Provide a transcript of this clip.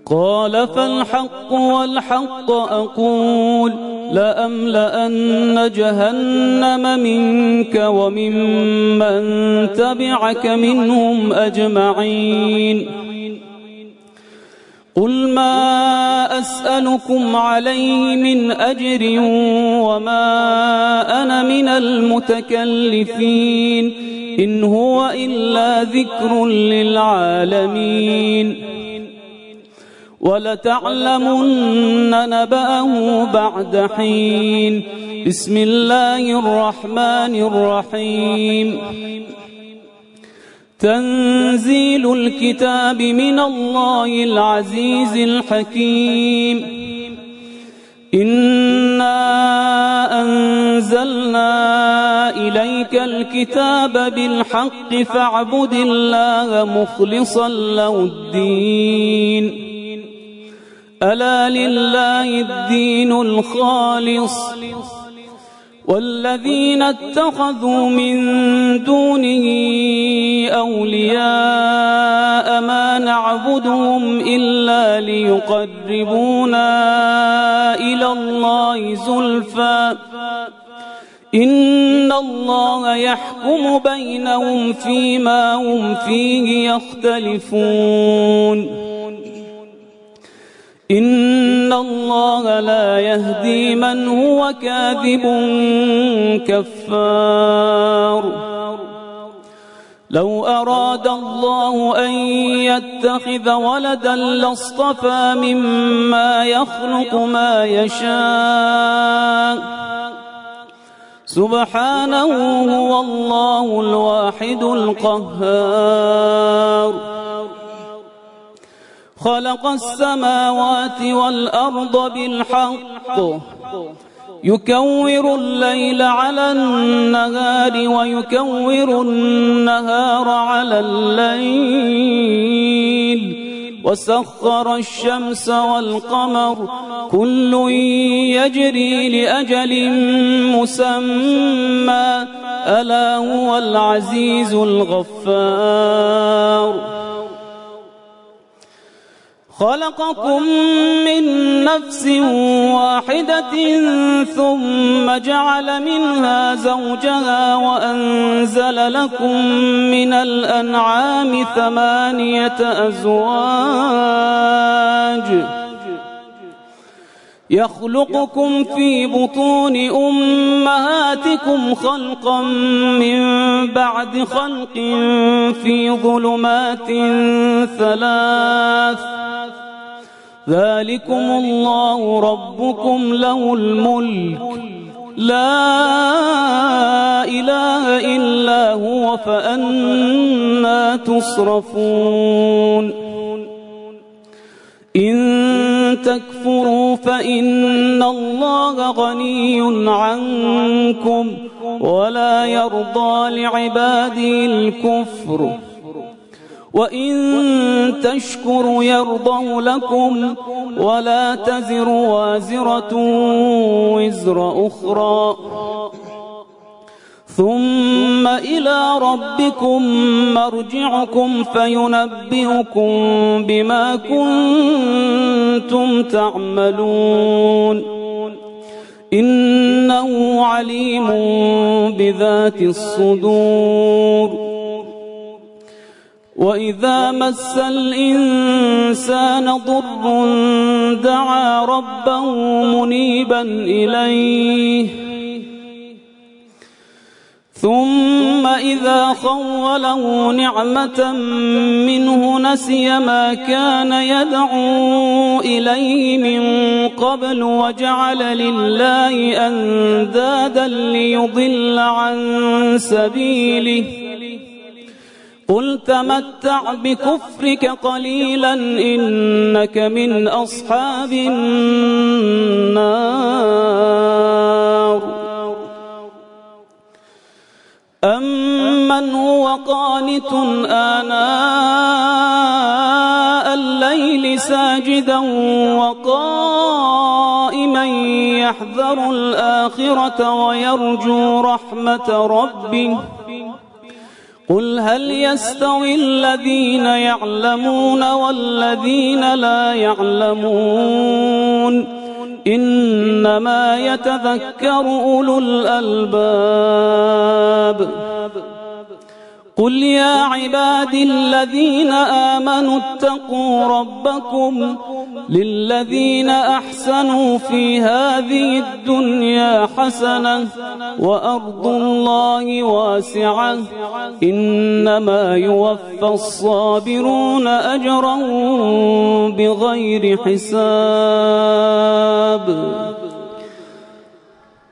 قال فالحق والحق أقول لأملأن جهنم منك وممن تبعك منهم أجمعين. قل ما أسألكم عليه من أجر وما أنا من المتكلفين إن هو إلا ذكر للعالمين. ولتعلمن نبأه بعد حين. بسم الله الرحمن الرحيم. تنزيل الكتاب من الله العزيز الحكيم. إنا أنزلنا إليك الكتاب بالحق فاعبد الله مخلصا له الدين. ألا لله الدين الخالص والذين اتخذوا من دونه أولياء ما نعبدهم إلا ليقربونا إلى الله زلفى إن الله يحكم بينهم فيما هم فيه يختلفون. إن الله لا يهدي من هو كاذب كفار. لو أراد الله أن يتخذ ولدا لاصطفى مما يخلق ما يشاء سبحانه هو الله الواحد القهار. خلق السماوات والأرض بالحق يكور الليل على النهار ويكور النهار على الليل وسخر الشمس والقمر كل يجري لأجل مسمى ألا هو العزيز الغفار. خلقكم من نفس واحدة ثم جعل منها زوجها وأنزل لكم من الأنعام 8 أزواج يخلقكم في بطون أمهاتكم خلقا من بعد خلق في ظلمات 3 ذلكم الله ربكم له الملك لا إله إلا هو فأنى تصرفون. إن تكفروا فإن الله غني عنكم ولا يرضى لعباده الكفر وإن تشكروا يرضه لكم ولا تزر وازرة وزر أخرى ثم إلى ربكم مرجعكم فينبئكم بما كنتم تعملون إنه عليم بذات الصدور. وإذا مس الإنسان ضر دعا ربه منيبا إليه ثم إذا خوله نعمة منه نسي ما كان يدعو إليه من قبل وجعل لله أندادا ليضل عن سبيله قل تمتع بكفرك قليلا إنك من أصحاب النار. أمن هو قانت آناء الليل ساجدا وقائما يحذر الآخرة ويرجو رحمة ربه قل هل يستوي الذين يعلمون والذين لا يعلمون إنما يتذكر أولو الألباب قل يا عبادي الذين آمنوا اتقوا ربكم للذين أحسنوا في هذه الدنيا حسنة وأرض الله واسعة إنما يوفى الصابرون أجرا بغير حساب